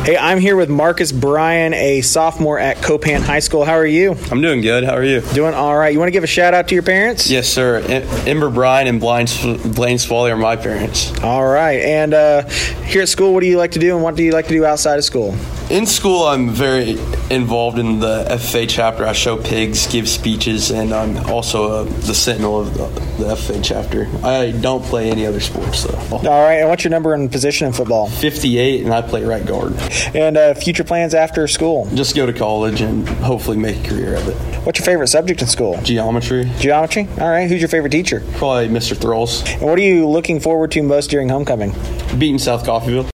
Hey, I'm here with Marcus Bryan, a sophomore at Copan High School. How are you? I'm doing good. How are you? Doing all right. You want to give a shout out to your parents? Yes, sir. Ember Bryan and Blaine Swally are my parents. All right. And here at school, what do you like to do, and what do you like to do outside of school? In school, I'm very involved in the FFA chapter. I show pigs, give speeches, and I'm also the sentinel of the FFA chapter. I don't play any other sports, though. All right. And what's your number and position in football? 58, and I play right guard. And future plans after school? Just go to college and hopefully make a career of it. What's your favorite subject in school? Geometry. Geometry? All right. Who's your favorite teacher? Probably Mr. Thralls. And what are you looking forward to most during homecoming? Beating South Coffeyville.